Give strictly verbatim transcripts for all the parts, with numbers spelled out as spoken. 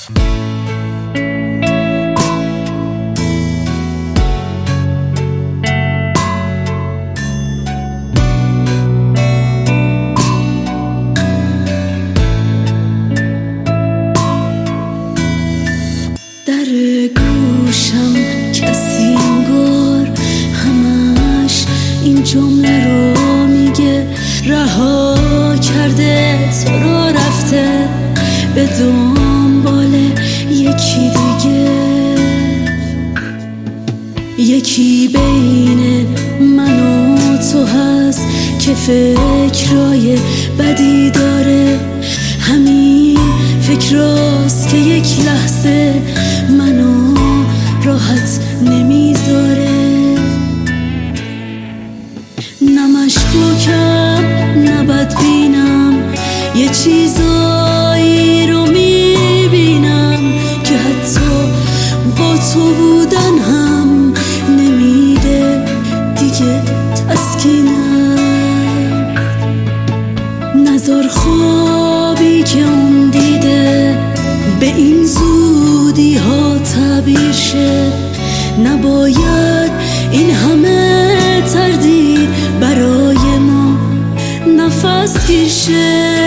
در گوشم کسی انگار همش این جمله رو میگه، رها کرده تو رو رفته به دنبال یکی دیگه. یکی بین من و تو هست که فکرای بدی داره، همین فکراست که یک لحظه منو راحت نمیذاره. نه مشکوکم نه بدبینم، یه چیزایی رو میبینم که حتی با تو بودن هم نمیده دیگه تسکینم. نذار خوابی که اون دیده به این زودی ها تعبیر شه، نباید این همه تردید برای ما نفس گیر شه.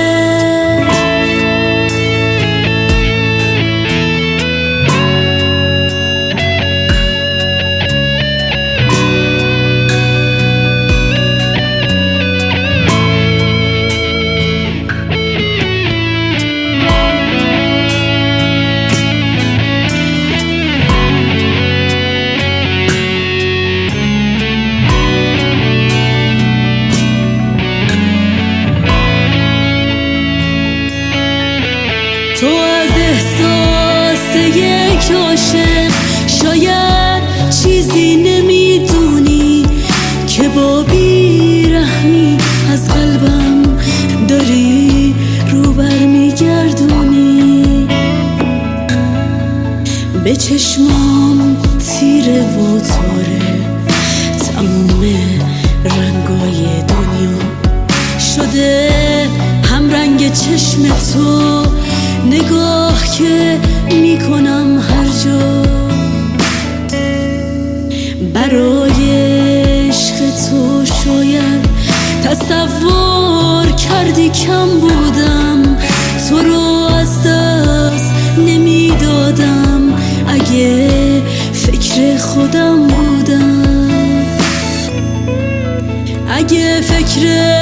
تو از احساس یک عاشق شاید چیزی نمیدونی که با بیرحمی از قلبم داری رو برمیگردونی. به چشمام تیره و تاره، تموم رنگای دنیا شده هم رنگ چشم تو، نگاه که میکنم هر جا. برای عشق تو شاید تصور کردی کم بودم، تو رو از دست نمیدادم اگه فکر خودم بودم. اگه فکر